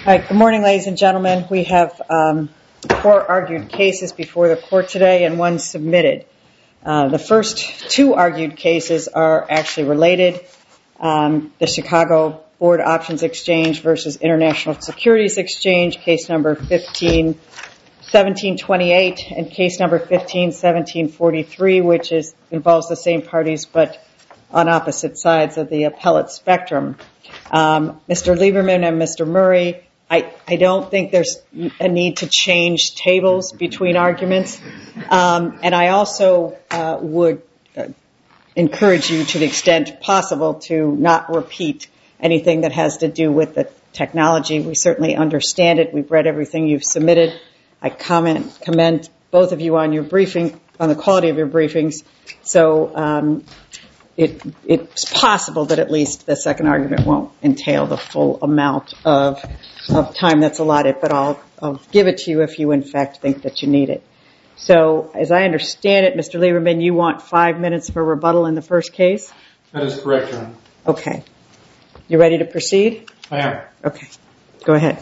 Hi, good morning, ladies and gentlemen. We have 4 argued cases before the court today and 1 submitted. The first 2 argued cases are actually related. The Chicago Board Options Exchange versus International Securities Exchange, case number 15-1728 and case number 15-1743, which involves the same parties but on opposite sides of the appellate spectrum. Mr. Lieberman and Mr. Murray, I don't think there's a need to change tables between arguments. And I also would encourage you to the extent possible to not repeat anything that has to do with the technology. We certainly understand it. We've read everything you've submitted. I commend both of you on your briefing, on the quality of your briefings. So it's possible that at least the second argument won't entail the full amount of time that's allotted, but I'll give it to you if you in fact think that you need it. So as I understand it, Mr. Lieberman, you want 5 minutes for rebuttal in the first case? That is correct, Your Honor. Okay. You ready to proceed? I am. Okay. Go ahead.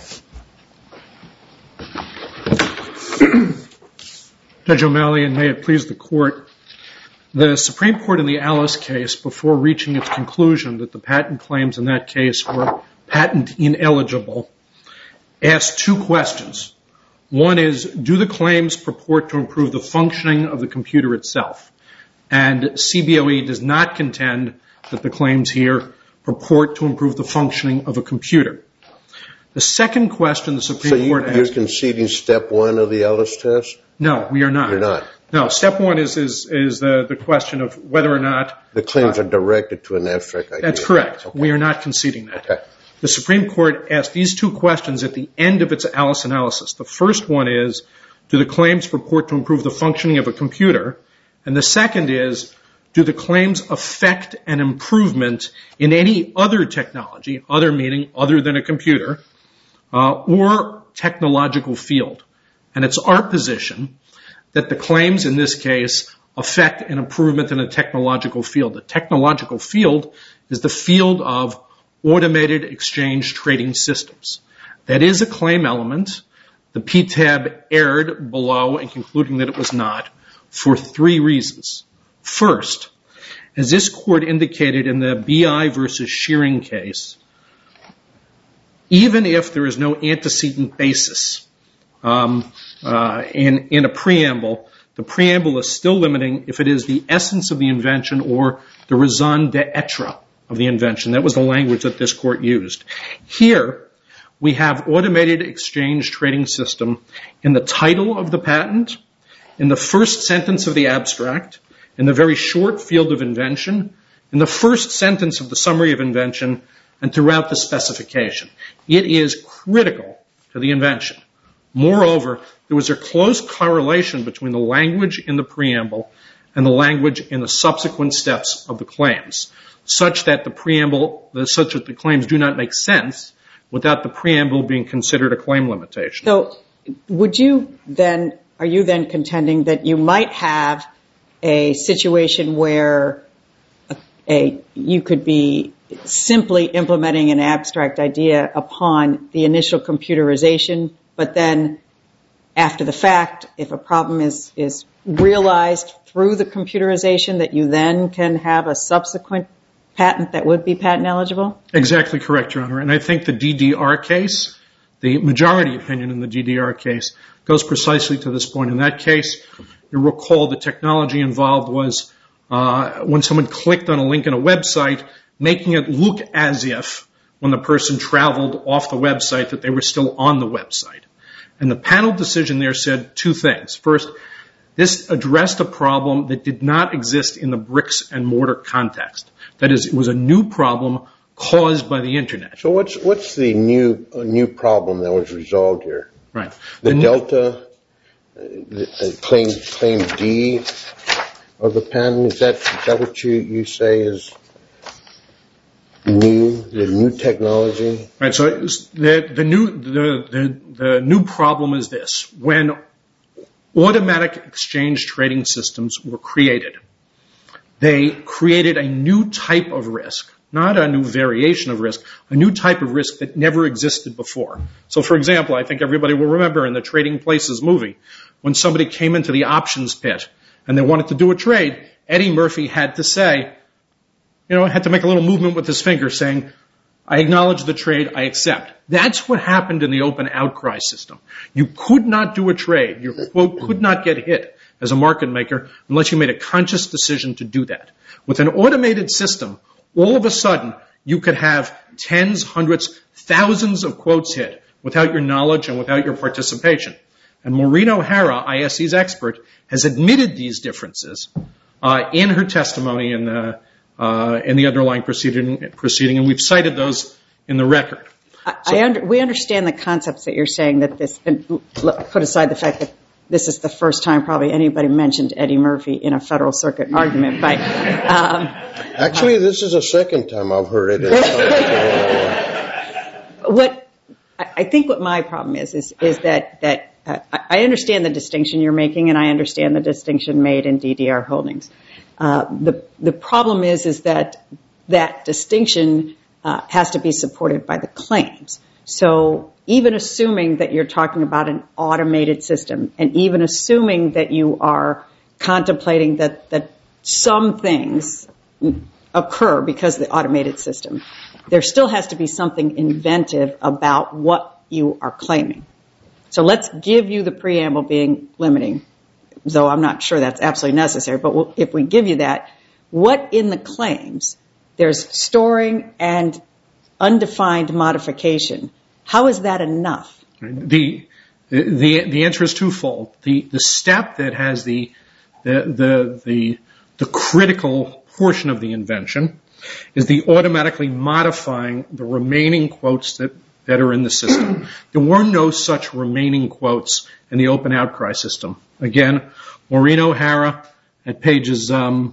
Judge O'Malley, and may it please the Court, the Supreme Court in the Alice case, before reaching its conclusion that the patent claims in that case were patent ineligible, asked 2 questions. One is, do the claims purport to improve the functioning of the computer itself? And CBOE does not contend that the claims here purport to improve the functioning of a computer. The second question the Supreme Court asked... So you're conceding step 1 of the Alice test? No, we are not. You're not? No, step 1 is the question of whether or not... The claims are directed to an abstract idea. That's correct. Okay. We are not conceding that. Okay. The Supreme Court asked these 2 questions at the end of its Alice analysis. The first one is, do the claims purport to improve the functioning of a computer? And the second is, do the claims affect an improvement in any other technology, other meaning other than a computer, or technological field? And it's our position that the claims in this case affect an improvement in a technological field. The technological field is the field of automated exchange trading systems. That is a claim element. The PTAB erred below in concluding that it was not for 3 reasons. First, as this Court indicated in the BI versus Shearing case, even if there is no antecedent basis in a preamble, the preamble is still limiting if it is the essence of the invention or the raison d'etre of the invention. That was the language that this Court used. Here, we have automated exchange trading system in the title of the patent, in the first sentence of the abstract, in the very short field of invention, in the first sentence of the summary of invention, and throughout the specification. It is critical to the invention. Moreover, there was a close correlation between the language in the preamble and the language in the subsequent steps of the claims, such that the claims do not make sense without the preamble being considered a claim limitation. So are you then contending that you might have a situation where you could be simply implementing an abstract idea upon the initial computerization, but then after the fact, if a problem is realized through the computerization, that you then can have a subsequent patent that would be patent eligible? Exactly correct, Your Honor. And I think the DDR case, the majority opinion in the DDR case, goes precisely to this point. In that case, you recall the technology involved was when someone clicked on a link in a website, making it look as if when the person traveled off the website that they were still on the website. And the panel decision there said 2 things. First, this addressed a problem that did not exist in the bricks and mortar context. That is, it was a new problem caused by the Internet. So what's the new problem that was resolved here? Right. The Delta claim D of the patent, is that what you say is new, the new technology? Right. So the new problem is this: when automatic exchange trading systems were created, they created a new type of risk, not a new variation of risk, a new type of risk that never existed before. So, for example, I think everybody will remember in the Trading Places movie, when somebody came into the options pit and they wanted to do a trade, Eddie Murphy had to say, had to make a little movement with his finger saying, I acknowledge the trade, I accept. That's what happened in the open outcry system. You could not do a trade. Your quote could not get hit as a market maker unless you made a conscious decision to do that. With an automated system, all of a sudden, you could have tens, hundreds, thousands of quotes hit without your knowledge and without your participation. And Maureen O'Hara, ISE's expert, has admitted these differences in her testimony in the underlying proceeding, and we've cited those in the record. We understand the concepts that you're saying that this, and put aside the fact that this is the first time probably anybody mentioned Eddie Murphy in a Federal Circuit argument. But actually, this is the second time I've heard it. I think what my problem is that I understand the distinction you're making, and I understand the distinction made in DDR Holdings. The problem is that distinction has to be supported by the claims. So even assuming that you're talking about an automated system, and even assuming that you are contemplating that some things occur because of the automated system, there still has to be something inventive about what you are claiming. So let's give you the preamble being limiting, though I'm not sure that's absolutely necessary. But if we give you that, what in the claims, there's storing and undefined modification. How is that enough? The answer is twofold. The step that has the critical portion of the invention is the automatically modifying the remaining quotes that are in the system. There were no such remaining quotes in the open outcry system. Again, Maureen O'Hara at pages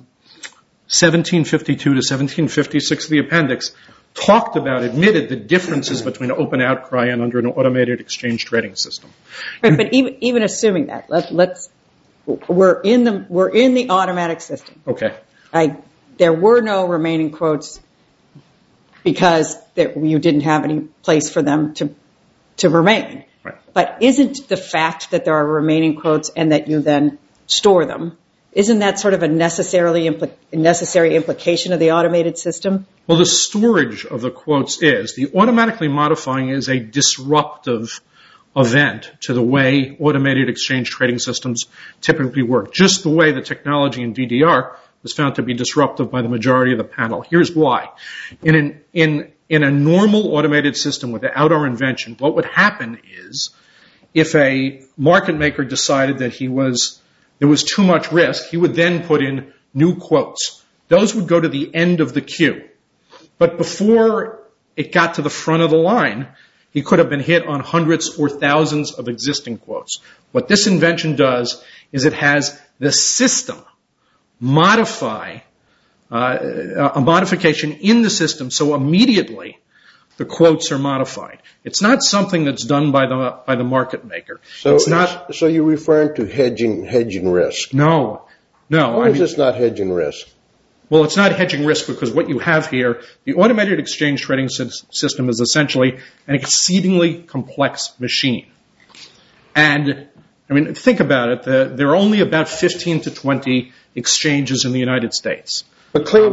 1752 to 1756 of the appendix admitted the differences between open outcry and under an automated exchange trading system. Right, but even assuming that, we're in the automatic system. Okay. There were no remaining quotes because you didn't have any place for them to remain. Right. But isn't the fact that there are remaining quotes and that you then store them, isn't that sort of a necessary implication of the automated system? Well, the storage of the quotes is. The automatically modifying is a disruptive event to the way automated exchange trading systems typically work, just the way the technology in DDR was found to be disruptive by the majority of the panel. Here's why. In a normal automated system without our invention, what would happen is if a market maker decided that there was too much risk, he would then put in new quotes. Those would go to the end of the queue. But before it got to the front of the line, he could have been hit on hundreds or thousands of existing quotes. What this invention does is it has the system modify a modification in the system so immediately the quotes are modified. It's not something that's done by the market maker. So you're referring to hedging risk? No. Why is this not hedging risk? Well, it's not hedging risk because what you have here, the automated exchange trading system is essentially an exceedingly complex machine. And, think about it. There are only about 15 to 20 exchanges in the United States. But claim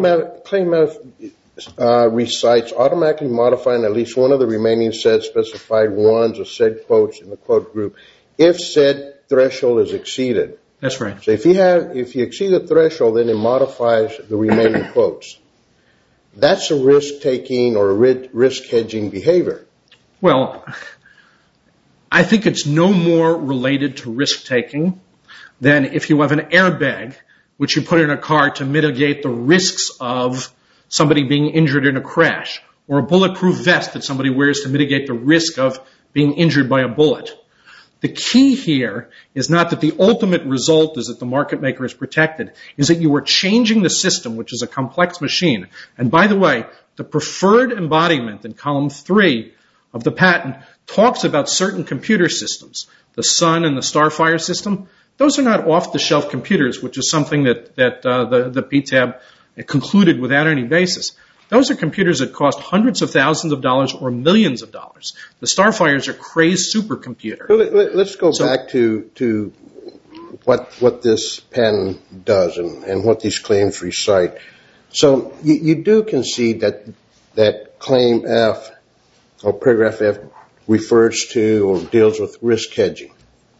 recites automatically modifying at least one of the remaining said specified ones or said quotes in the quote group if said threshold is exceeded. That's right. So if you exceed the threshold, then it modifies the remaining quotes. That's a risk-taking or risk hedging behavior. Well, I think it's no more related to risk-taking than if you have an airbag, which you put in a car to mitigate the risks of somebody being injured in a crash, or a bulletproof vest that somebody wears to mitigate the risk of being injured by a bullet. The key here is not that the ultimate result is that the market maker is protected, is that you are changing the system, which is a complex machine. And by the way, the preferred embodiment in column 3 of the patent talks about certain computer systems, the Sun and the Starfire system. Those are not off-the-shelf computers, which is something that the PTAB concluded without any basis. Those are computers that cost hundreds of thousands of dollars or millions of dollars. The Starfire is a crazed supercomputer. Let's go back to what this patent does and what these claims recite. So you do concede that claim F, or paragraph F, refers to or deals with risk hedging.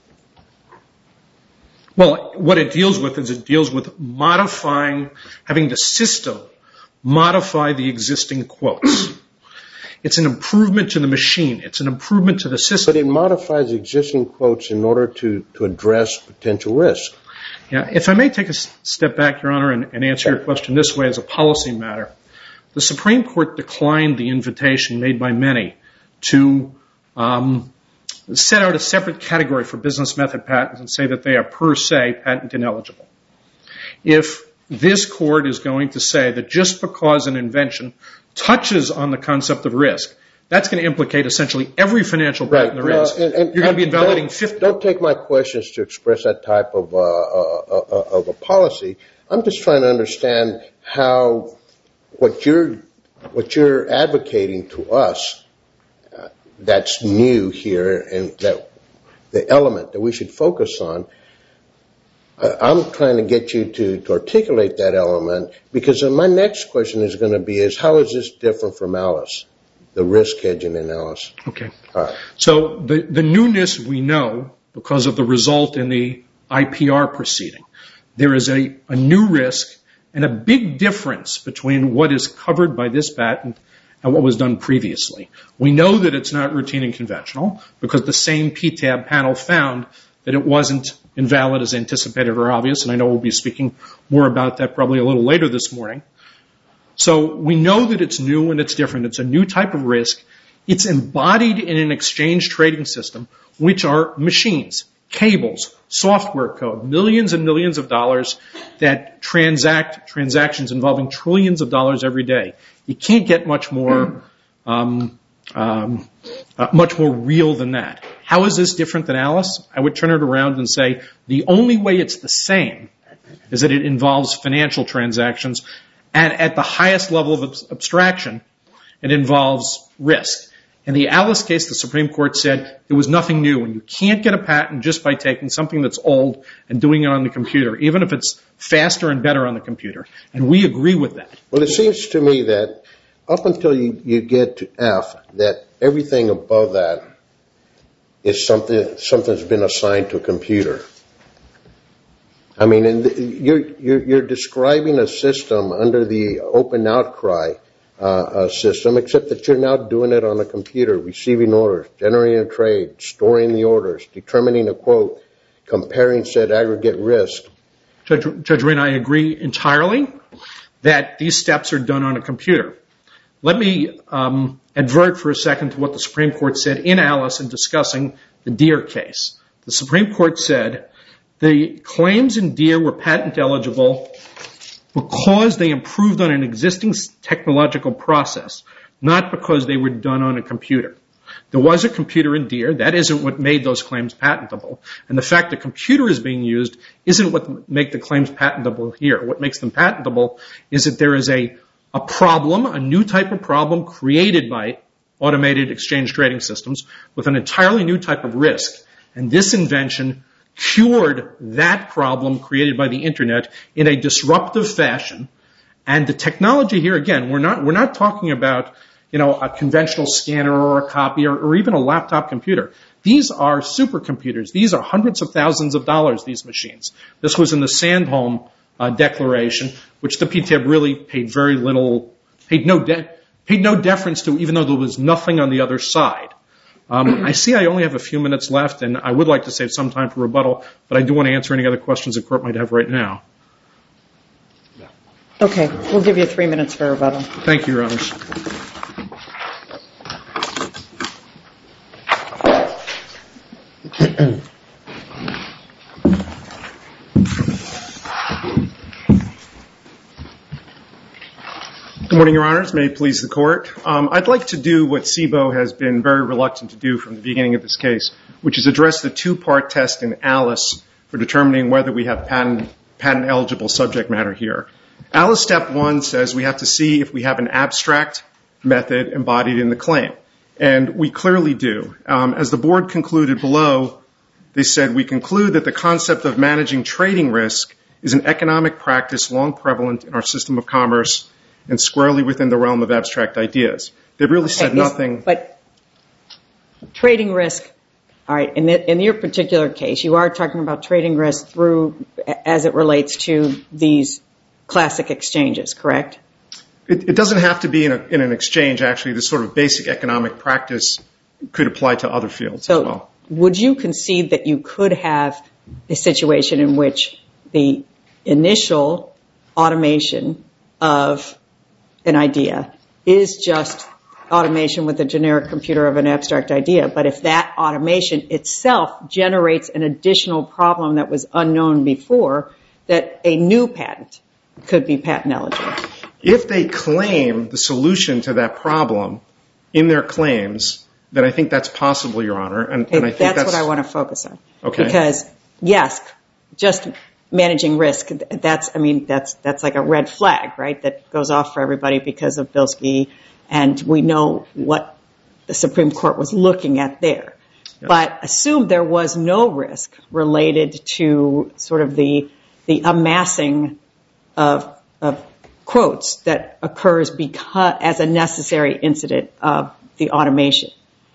Well, what it deals with is it deals with modifying, having the system modify the existing quotes. It's an improvement to the machine. It's an improvement to the system. But it modifies existing quotes in order to address potential risk. Yeah, if I may take a step back, Your Honor, and answer your question this way as a policy matter. The Supreme Court declined the invitation made by many to set out a separate category for business method patents and say that they are per se patent ineligible. If this court is going to say that just because an invention touches on the concept of risk, that's going to implicate essentially every financial patent there is. You're going to be invalidating 50. Don't take my questions to express that type of a policy. I'm just trying to understand how what you're advocating to us that's new here and that the element that we should focus on. I'm trying to get you to articulate that element, because my next question is going to be how is this different from Alice, the risk hedging in Alice? Okay. All right. So the newness we know because of the result in the IPR proceeding. There is a new risk and a big difference between what is covered by this patent and what was done previously. We know that it's not routine and conventional because the same PTAB panel found that it wasn't invalid as anticipated or obvious, and I know we'll be speaking more about that probably a little later this morning. So we know that it's new and it's different. It's a new type of risk. It's embodied in an exchange trading system, which are machines, cables, software code, millions and millions of dollars that transact transactions involving trillions of dollars every day. You can't get much more real than that. How is this different than Alice? I would turn it around and say the only way it's the same is that it involves financial transactions, and at the highest level of abstraction, it involves risk. In the Alice case, the Supreme Court said there was nothing new, and you can't get a patent just by taking something that's old and doing it on the computer, even if it's faster and better on the computer. And we agree with that. Well, it seems to me that up until you get to F, that everything above that is something's been assigned to a computer. I mean, you're describing a system under the open outcry system, except that you're now doing it on a computer, receiving orders, generating a trade, storing the orders, determining a quote, comparing said aggregate risk. Judge Rain, I agree entirely that these steps are done on a computer. Let me advert for a second to what the Supreme Court said in Alice in discussing the Deere case. The Supreme Court said the claims in Deere were patent eligible because they improved on an existing technological process, not because they were done on a computer. There was a computer in Deere. That isn't what made those claims patentable. And the fact the computer is being used isn't what makes the claims patentable here. What makes them patentable is that there is a problem, a new type of problem created by automated exchange trading systems with an entirely new type of risk. And this invention cured that problem created by the Internet in a disruptive fashion. And the technology here, again, we're not talking about, a conventional scanner or a copier or even a laptop computer. These are supercomputers. These are hundreds of thousands of dollars, these machines. This was in the Sandholm Declaration, which the PTAB really paid very little, paid no deference to, even though there was nothing on the other side. I see I only have a few minutes left, and I would like to save some time for rebuttal, but I do want to answer any other questions the Court might have right now. Okay, we'll give you 3 minutes for rebuttal. Thank you, Your Honors. Good morning, Your Honors. May it please the Court. I'd like to do what SIBO has been very reluctant to do from the beginning of this case, which is address the two-part test in Alice for determining whether we have patent-eligible subject matter here. Alice Step 1 says we have to see if we have an abstract method embodied in the claim. And we clearly do. As the board concluded below, they said, we conclude that the concept of managing trading risk is an economic practice long prevalent in our system of commerce and squarely within the realm of abstract ideas. They really said nothing. But trading risk, all right, in your particular case, you are talking about trading risk through, as it relates to these classic exchanges, correct? It doesn't have to be in an exchange, actually. This sort of basic economic practice could apply to other fields as well. Would you concede that you could have a situation in which the initial automation of an idea is just automation with a generic computer of an abstract idea, but if that automation itself generates an additional problem that was unknown before, that a new patent could be patent eligible? If they claim the solution to that problem in their claims, then I think that's possible, Your Honor. And I think that's what I want to focus on. Okay. Because, yes, just managing risk, that's like a red flag, right, that goes off for everybody because of Bilski, and we know what the Supreme Court was looking at there. Yes. But assume there was no risk related to sort of the amassing of quotes that occurs as a necessary incident of the automation.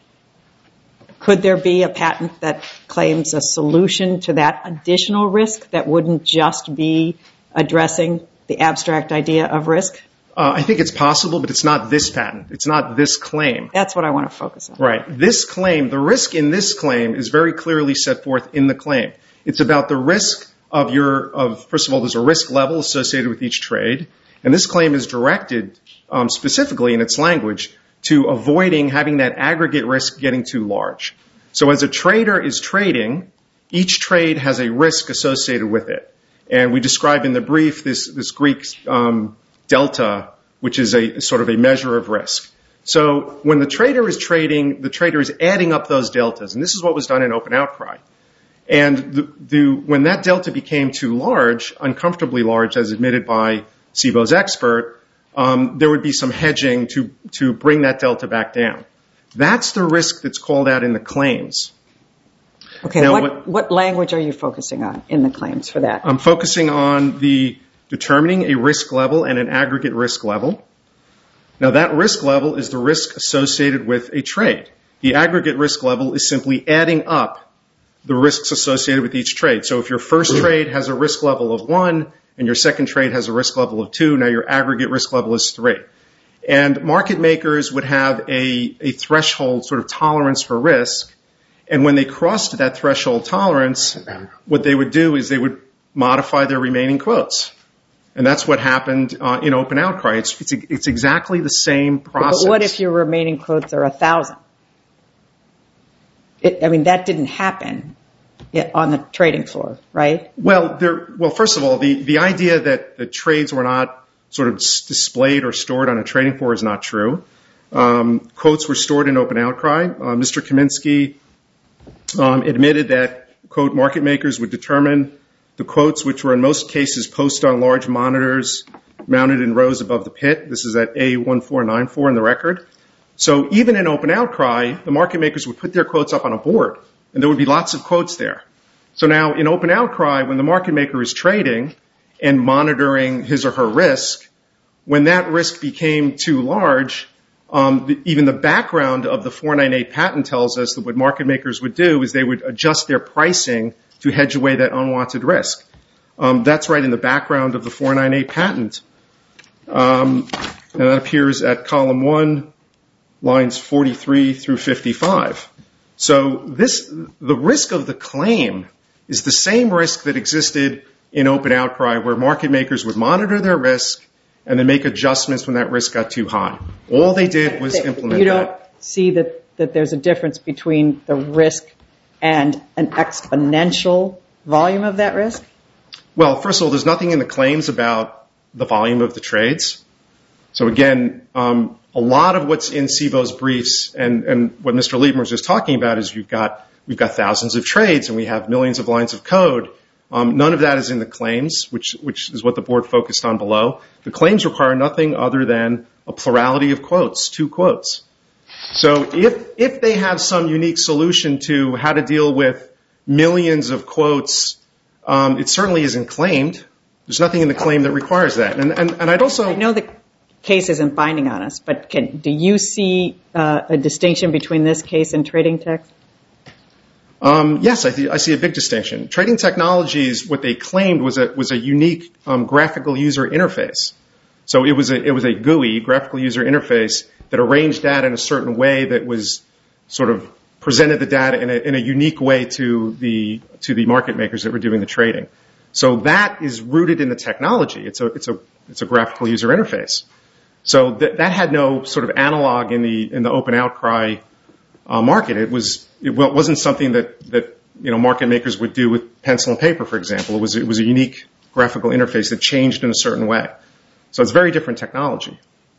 Could there be a patent that claims a solution to that additional risk that wouldn't just be addressing the abstract idea of risk? I think it's possible, but it's not this patent. It's not this claim. That's what I want to focus on. Right. This claim, the risk in this claim is very clearly set forth in the claim. It's about the risk first of all, there's a risk level associated with each trade, and this claim is directed specifically in its language to avoiding having that aggregate risk getting too large. So as a trader is trading, each trade has a risk associated with it. And we describe in the brief this Greek delta, which is a sort of a measure of risk. So when the trader is trading, the trader is adding up those deltas. And this is what was done in Open Outcry. And when that delta became too large, uncomfortably large, as admitted by SIBO's expert, there would be some hedging to bring that delta back down. That's the risk that's called out in the claims. Okay, now, what language are you focusing on in the claims for that? I'm focusing on determining a risk level and an aggregate risk level. Now that risk level is the risk associated with a trade. The aggregate risk level is simply adding up the risks associated with each trade. So if your first trade has a risk level of 1 and your second trade has a risk level of 2, now your aggregate risk level is 3. And market makers would have a threshold sort of tolerance for risk. And when they crossed that threshold tolerance, what they would do is they would modify their remaining quotes. And that's what happened in Open Outcry. It's exactly the same process. But what if your remaining quotes are 1,000? That didn't happen on the trading floor, right? Well, first of all, the idea that the trades were not sort of displayed or stored on a trading floor is not true. Quotes were stored in Open Outcry. Mr. Kaminsky admitted that, quote, market makers would determine the quotes, which were in most cases posted on large monitors mounted in rows above the pit. This is at A1494 in the record. So even in Open Outcry, the market makers would put their quotes up on a board, and there would be lots of quotes there. So now in Open Outcry, when the market maker is trading and monitoring his or her risk, when that risk became too large, even the background of the 498 patent tells us that what market makers would do is they would adjust their pricing to hedge away that unwanted risk. That's right in the background of the 498 patent. And that appears at column 1, lines 43 through 55. So the risk of the claim is the same risk that existed in Open Outcry, where market makers would monitor their risk and then make adjustments when that risk got too high. All they did was implement that. You don't see that there's a difference between the risk and an exponential volume of that risk? Well, first of all, there's nothing in the claims about the volume of the trades. So again, a lot of what's in SIBO's briefs and what Mr. Lieberman was just talking about is we've got thousands of trades and we have millions of lines of code. None of that is in the claims, which is what the board focused on below. The claims require nothing other than a plurality of quotes, 2 quotes. So if they have some unique solution to how to deal with millions of quotes, it certainly isn't claimed. There's nothing in the claim that requires that. And I'd also... I know the case isn't binding on us, but do you see a distinction between this case and Trading Text? Yes, I see a big distinction. Trading Technologies, what they claimed was a unique graphical user interface. So it was a GUI, graphical user interface, that arranged data in a certain way that was sort of presented the data in a unique way to the market makers that were doing the trading. So that is rooted in the technology. It's a graphical user interface. So that had no sort of analog in the open outcry market. It wasn't something that market makers would do with pencil and paper, for example. It was a unique graphical interface that changed in a certain way. So it's very different technology.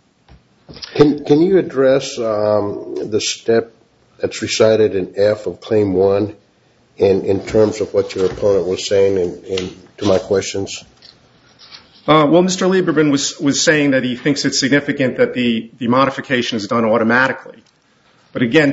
Can you address the step that's recited in F of Claim 1 in terms of what your opponent was saying to my questions? Well, Mr. Lieberman was saying that he thinks it's significant that the modification is done automatically. But again,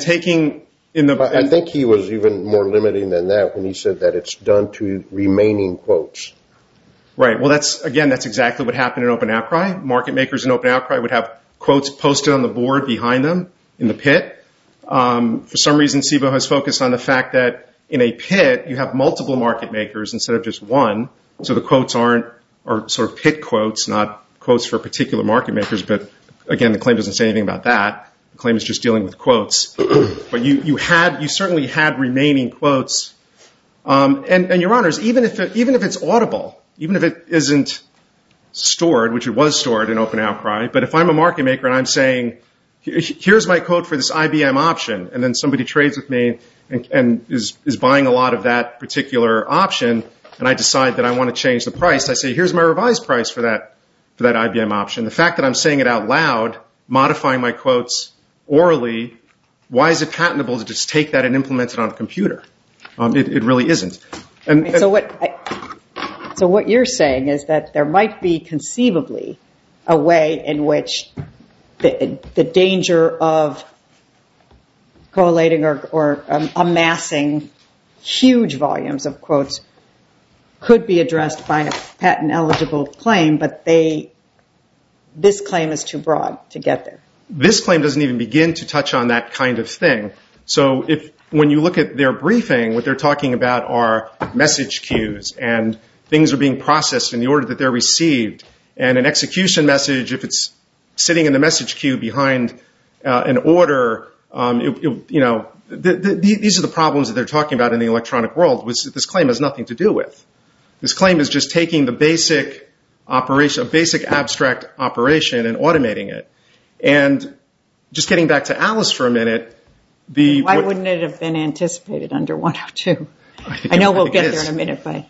I think he was even more limiting than that when he said that it's done to remaining quotes. Right. Well, that's exactly what happened in Open Outcry. Market makers in Open Outcry would have quotes posted on the board behind them in the pit. For some reason, SIBO has focused on the fact that in a pit, you have multiple market makers instead of just one. So the quotes are sort of pit quotes, not quotes for particular market makers. But again, the claim doesn't say anything about that. The claim is just dealing with quotes. But you certainly had remaining quotes. And Your Honors, even if it's audible, even if it isn't stored, which it was stored in Open Outcry, but if I'm a market maker and I'm saying, here's my quote for this IBM option, and then somebody trades with me and is buying a lot of that particular option, and I decide that I want to change the price, I say, here's my revised price for that IBM option. The fact that I'm saying it out loud, modifying my quotes orally, why is it patentable to just take that and implement it on a computer? It really isn't. So what you're saying is that there might be conceivably a way in which the danger of collating or amassing huge volumes of quotes could be addressed by a patent-eligible claim, but this claim is too broad to get there. This claim doesn't even begin to touch on that kind of thing. So when you look at their briefing, what they're talking about are message queues, and things are being processed in the order that they're received. And an execution message, if it's sitting in the message queue behind an order, these are the problems that they're talking about in the electronic world, which this claim has nothing to do with. This claim is just taking the basic operation, a basic abstract operation, and automating it. And just getting back to Alice for a minute, why wouldn't it have been anticipated under 102? I know we'll get there in a minute, but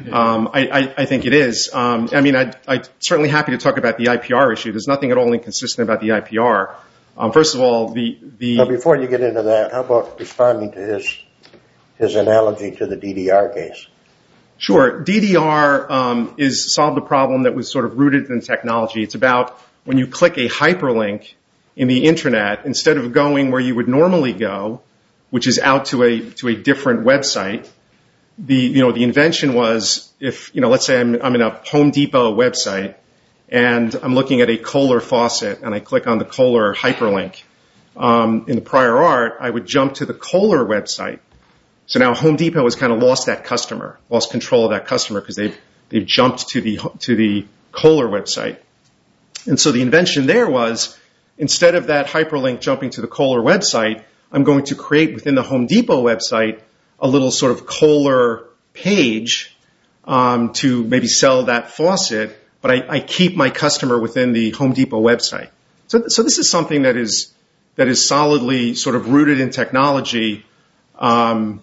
I think it is. I'm certainly happy to talk about the IPR issue. There's nothing at all inconsistent about the IPR. First of all, Now, before you get into that, how about responding to his analogy to the DDR case? Sure. DDR is solved the problem that was sort of rooted in technology. It's about when you click a hyperlink in the internet, instead of going where you would normally go, which is out to a different website, the invention was let's say I'm in a Home Depot website and I'm looking at a Kohler faucet and I click on the Kohler hyperlink. In the prior art, I would jump to the Kohler website. So now Home Depot has kind of lost control of that customer because they've jumped to the Kohler website. And so the invention there was, instead of that hyperlink jumping to the Kohler website, I'm going to create within the Home Depot website a little sort of Kohler page to maybe sell that faucet, but I keep my customer within the Home Depot website. So this is something that is solidly sort of rooted in technology in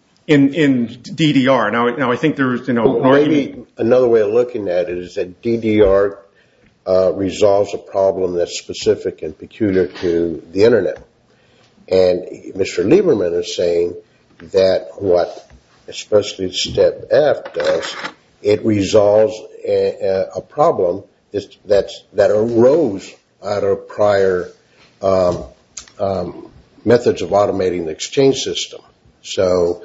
DDR. Now I think there's maybe another way of looking at it is that DDR resolves a problem that's specific and peculiar to the internet. And Mr. Lieberman is saying that what especially step F does, it resolves a problem that arose out of prior methods of automating the exchange system. So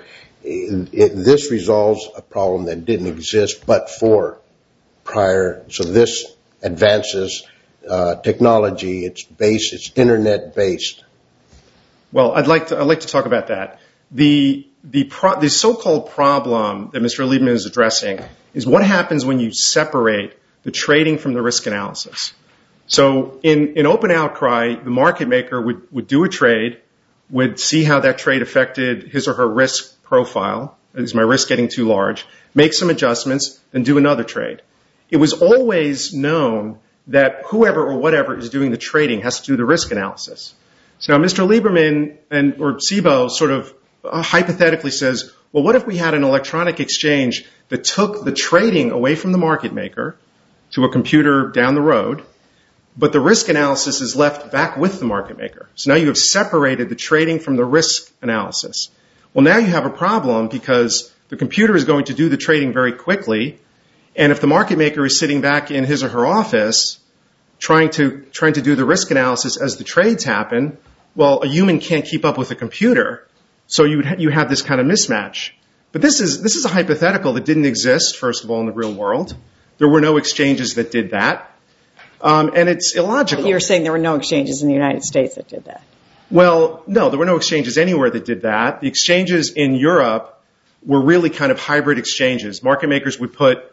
this resolves a problem that didn't exist but for prior. So this advances technology. It's internet based. Well, I'd like to talk about that. The so-called problem that Mr. Lieberman is addressing is what happens when you separate the trading from the risk analysis. So in open outcry, the market maker would do a trade, would see how that trade affected his or her risk profile. Is my risk getting too large? Make some adjustments, then do another trade. It was always known that whoever or whatever is doing the trading has to do the risk analysis. So now Mr. Lieberman or SIBO sort of hypothetically says, well, what if we had an electronic exchange that took the trading away from the market maker to a computer down the road, but the risk analysis is left back with the market maker. So now you have separated the trading from the risk analysis. Well, now you have a problem because the computer is going to do the trading very quickly, and if the market maker is sitting back in his or her office trying to do the risk analysis as the trades happen, well, a human can't keep up with a computer, so you have this kind of mismatch. But this is a hypothetical that didn't exist, first of all, in the real world. There were no exchanges that did that. And it's illogical. You're saying there were no exchanges in the United States that did that? Well, no, there were no exchanges anywhere that did that. The exchanges in Europe were really kind of hybrid exchanges. Market makers would put,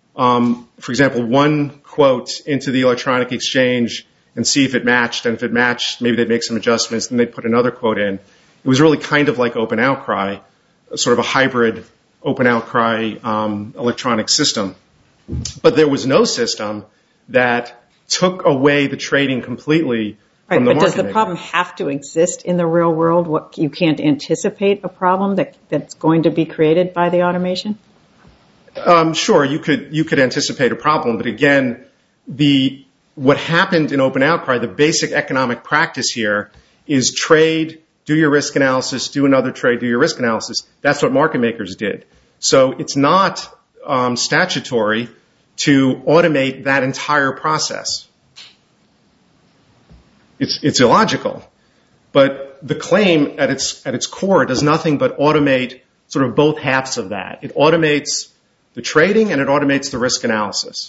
for example, one quote into the electronic exchange and see if it matched. And if it matched, maybe they'd make some adjustments, then they'd put another quote in. It was really kind of like open outcry, sort of a hybrid open outcry electronic system. But there was no system that took away the trading completely from the market maker. But does the problem have to exist in the real world? You can't anticipate a problem that's going to be created by the automation? Sure, you could anticipate a problem, but again, what happened in open outcry, the basic economic practice here is trade, do your risk analysis, do another trade, do your risk analysis. That's what market makers did. So it's not statutory to automate that entire process. It's illogical. But the claim at its core does nothing but automate sort of both halves of that. It automates the trading and it automates the risk analysis.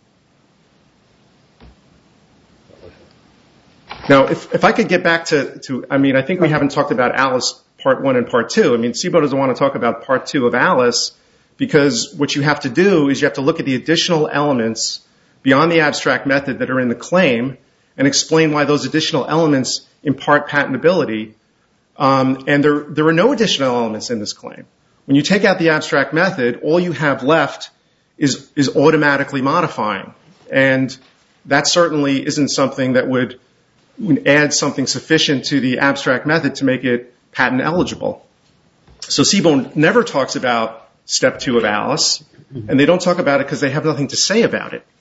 Now, if I could get back to I think we haven't talked about Alice Part 1 and Part 2. SIBO doesn't want to talk about Part 2 of Alice because what you have to do is you have to look at the additional elements beyond the abstract method that are in the claim and explain why those additional elements impart patentability. And there are no additional elements in this claim. When you take out the abstract method, all you have left is automatically modifying. And that certainly isn't something that would add something sufficient to the abstract method to make it patent eligible. So SIBO never talks about Step 2 of Alice, and they don't talk about it because they have nothing to say about it.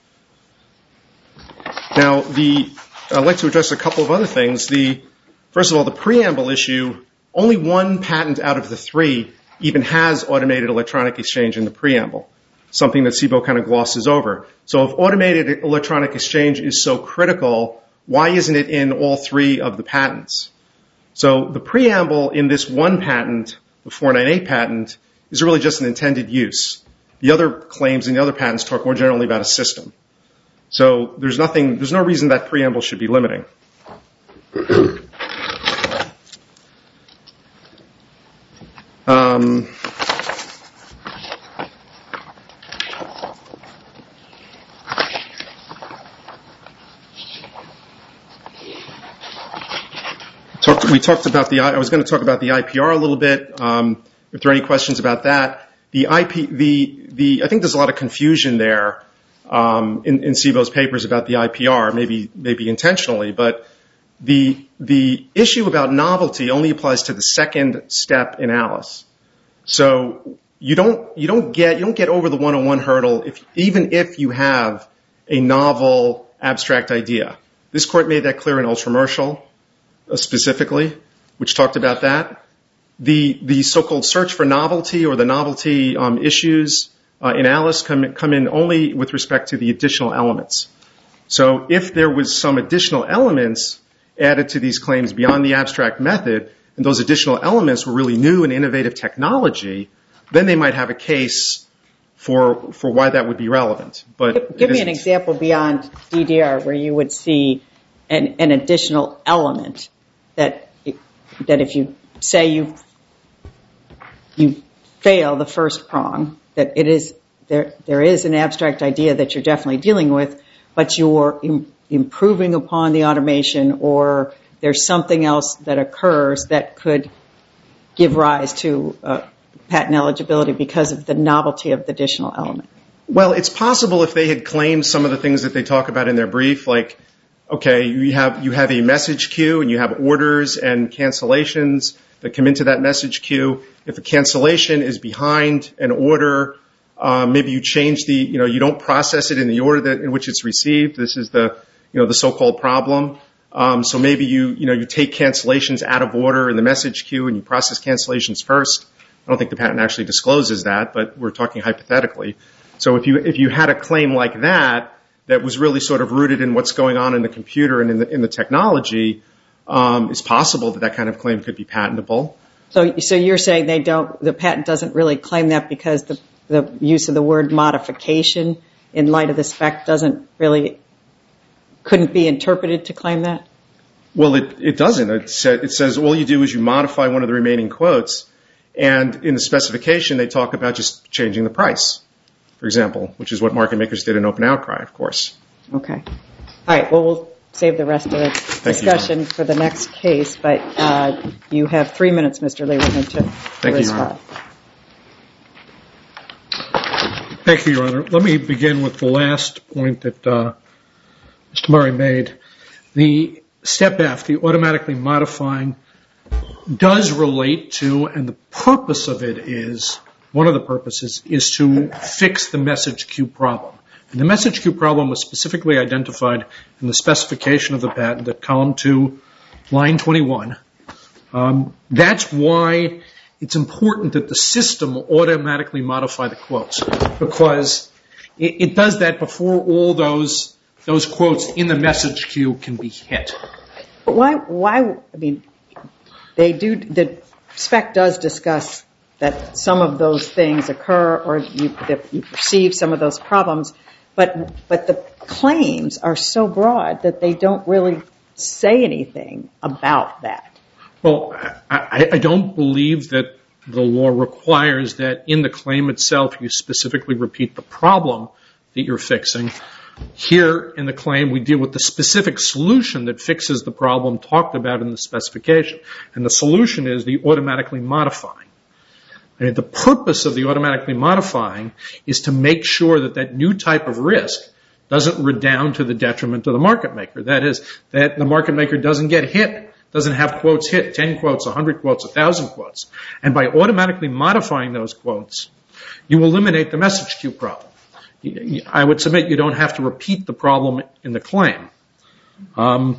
Now, I'd like to address a couple of other things. First of all, the preamble issue, only one patent out of the 3 even has automated electronic exchange in the preamble, something that SIBO kind of glosses over. So if automated electronic exchange is so critical, why isn't it in all 3 of the patents? So the preamble in this one patent, the 498 patent, is really just an intended use. The other claims in the other patents talk more generally about a system. So there's no reason that preamble should be limiting. I was going to talk about the IPR a little bit. If there are any questions about that, I think there's a lot of confusion there in SIBO's papers about the IPR, maybe intentionally, but the issue about novelty only applies to the second step in Alice. So you don't get over the 101 hurdle even if you have a novel abstract idea. This court made that clear in Ultramercial specifically, which talked about that. the so-called search for novelty or the novelty issues in Alice come in only with respect to the additional elements. So if there was some additional elements added to these claims beyond the abstract method, and those additional elements were really new and innovative technology, then they might have a case for why that would be relevant. But give me an example beyond DDR where you would see an additional element that if you say you fail the first prong, that it is there is an abstract idea that you're definitely dealing with, but you're improving upon the automation, or there's something else that occurs that could give rise to patent eligibility because of the novelty of the additional element. Well, it's possible if they had claimed some of the things that they talk about in their brief, like, okay, you have a message queue and you have orders and cancellations that come into that message queue. If a cancellation is behind an order, maybe you change you don't process it in the order in which it's received. This is the so-called problem. So maybe you take cancellations out of order in the message queue and you process cancellations first. I don't think the patent actually discloses that, but we're talking hypothetically. So if you had a claim like that was really sort of rooted in what's going on in the computer and in the technology, it's possible that kind of claim could be patentable. So you're saying the patent doesn't really claim that because the use of the word modification in light of the spec couldn't be interpreted to claim that? Well, it doesn't. It says all you do is you modify one of the remaining quotes, and in the specification they talk about just changing the price, for example, which is what market makers did in Open Outcry, of course. Okay. All right. Well, we'll save the rest of the discussion for the next case, but you have 3 minutes, Mr. Lieberman, to respond. Thank you, Your Honor. Let me begin with the last point that Mr. Murray made. The step F, the automatically modifying, does relate to, and the purpose of it is, one of the purposes is to fix the message queue problem. And the message queue problem was specifically identified in the specification of the patent at column 2, line 21. That's why it's important that the system automatically modify the quotes, because it does that before all those quotes in the message queue can be hit. But why, I mean, the spec does discuss that some of those things occur or you perceive some of those problems, but the claims are so broad that they don't really say anything about that. Well, I don't believe that the law requires that in the claim itself you specifically repeat the problem that you're fixing. Here in the claim we deal with the specific solution that fixes the problem talked about in the specification. And the solution is the automatically modifying. I mean, the purpose of the automatically modifying is to make sure that new type of risk doesn't redound to the detriment of the market maker. That is, that the market maker doesn't get hit, doesn't have quotes hit, 10 quotes, 100 quotes, 1,000 quotes. And by automatically modifying those quotes, you eliminate the message queue problem. I would submit you don't have to repeat the problem in the claim. Have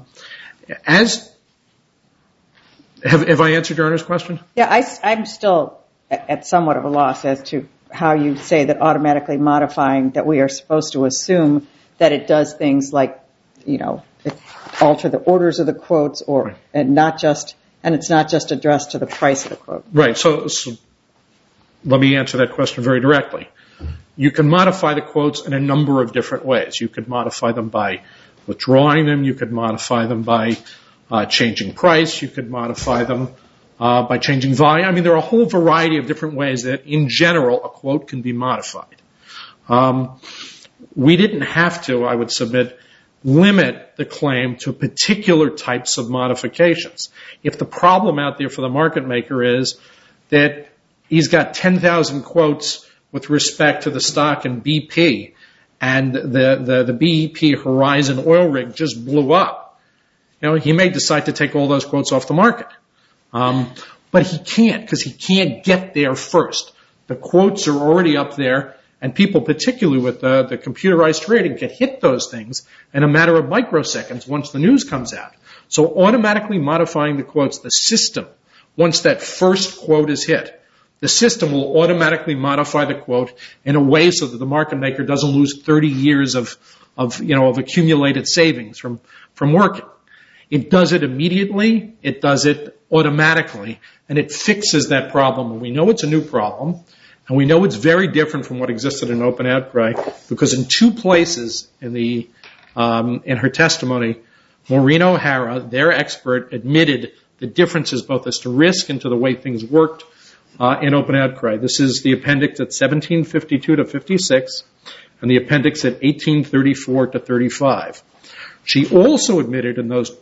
I answered your Honor's question? Yeah, I'm still at somewhat of a loss as to how you say that automatically modifying, that we are supposed to assume that it does things like, alter the orders of the quotes and it's not just addressed to the price of the quote. Right. So let me answer that question very directly. You can modify the quotes in a number of different ways. You could modify them by withdrawing them. You could modify them by changing price. You could modify them by changing volume. I mean, there are a whole variety of different ways that, in general, a quote can be modified. We didn't have to, I would submit, limit the claim to particular types of modifications. If the problem out there for the market maker is that he's got 10,000 quotes with respect to the stock in BP, and the BP Horizon oil rig just blew up, he may decide to take all those quotes off the market. But he can't, because he can't get there first. The quotes are already up there, and people, particularly with the computerized trading, can hit those things in a matter of microseconds once the news comes out. So automatically modifying the quotes, the system once that first quote is hit. The system will automatically modify the quote in a way so that the market maker doesn't lose 30 years of accumulated savings from working. It does it immediately, it does it automatically, and it fixes that problem. And we know it's a new problem, and we know it's very different from what existed in Open Outcry, because in two places in her testimony, Maureen O'Hara, their expert, admitted the differences both as to risk and to the way things worked in Open Outcry. This is the appendix at 1752 to 56, and the appendix at 1834 to 35. She also admitted in those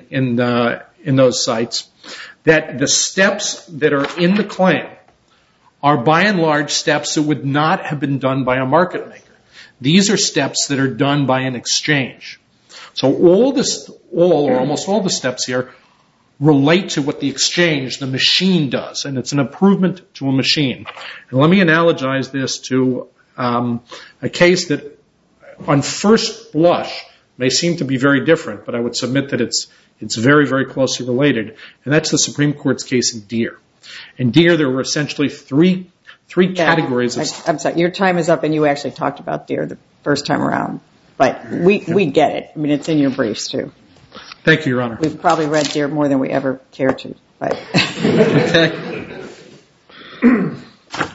sites that the steps that are in the claim are by and large steps that would not have been done by a market maker. These are steps that are done by an exchange. So almost all the steps here relate to what the exchange, the machine, does, and it's an improvement to a machine. And let me analogize this to a case that, on first blush, may seem to be very different, but I would submit that it's very, very closely related, and that's the Supreme Court's case in Deere. In Deere, there were essentially three categories of... I'm sorry, your time is up, and you actually talked about Deere the first time around, but we get it. I mean, it's in your briefs, too. Thank you, Your Honor. We've probably read Deere more than we ever care to. But. Okay.